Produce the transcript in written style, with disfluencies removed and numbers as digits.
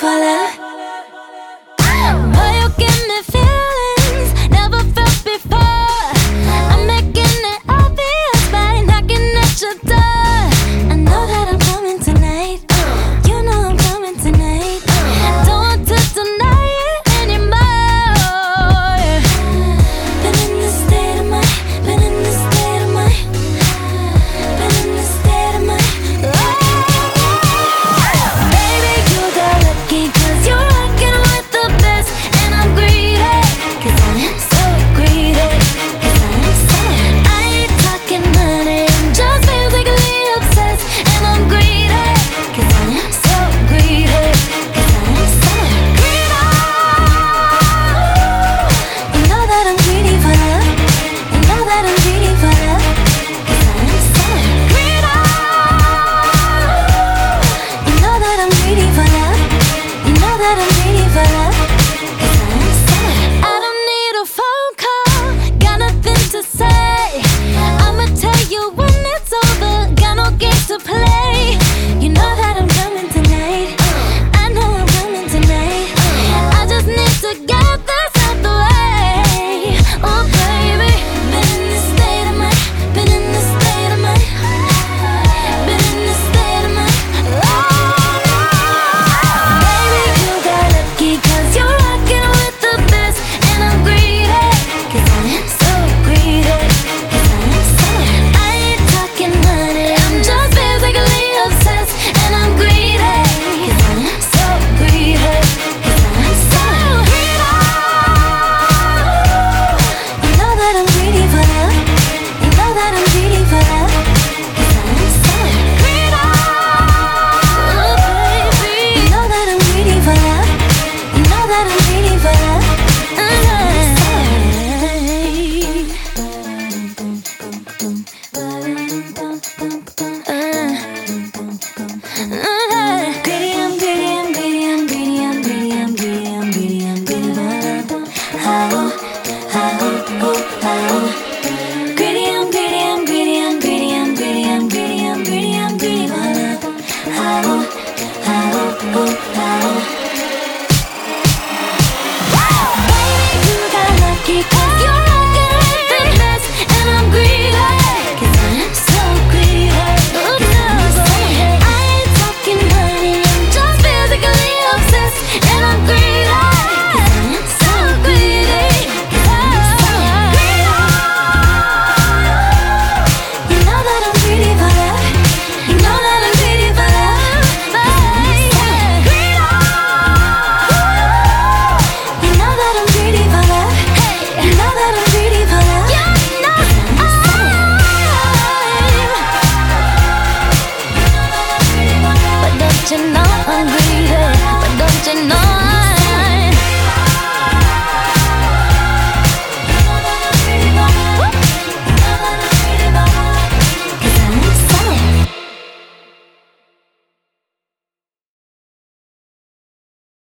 for love. Boy, you give me feelings never felt before. I'm making it obvious by knocking at your door. I know that I'm coming tonight. You know I'm coming tonight. Don't want to deny it anymore. Been in this state of mind. Been in this state of mind. Been in this state of mind. Baby, you got lucky 'cause you're rocking with the best. And I'm greedy 'cause I am so greedy. 'Cause I am so. I ain't talking money, I'm just physically obsessed. And I'm greedy 'cause I am so greedy. 'Cause I am so greedy. You know that I'm greedy for love. You know that I'm greedy for love. 'Cause I am so greedy. You know that I'm greedy for love. You know that I'm greedy for love. 'Cause I am so. I don't need a phone call, got nothing to say. I'ma tell you when it's over, got no games to play. You know that I'm coming tonight. I know I'm coming tonight. I just need to get this out the way. Oh baby, been in this state of mind. Been in this state of mind. Been in this state of mind. Baby, you got lucky 'cause you're rocking with the best. And I'm greedy 'cause I am so greedy. 'Cause I am so. I ain't talking money, I'm just physically obsessed. And I'm greedy 'cause I am so greedy. 'Cause I am so greedy. You know that I'm greedy for love. You know that I'm greedy for love. 'Cause I am so greedy. Oh baby, you know that I'm greedy for love. You know that I'm greedy for love. Greedy, I'm greedy, I'm greedy, I'm greedy, I'm greedy, I'm greedy, I'm greedy, I'm greedy for love. Greedy, I'm greedy, I'm greedy, I'm greedy, I'm greedy, I'm greedy, I'm greedy, I'm greedy for love. Baby, you got lucky 'cause you're rocking with the best. And I'm greedy 'cause I am so greedy. 'Cause I'm so. I ain't talking money, I'm just physically obsessed. And I'm greedy 'cause I am so greedy. 'Cause I'm so greedy. You know that I'm greedy for love. You know that I'm greedy for love. Greedy. You know that I'm greedy for love. You know that I'm greedy for love. You know but don't you know I'm greedy? But don't you know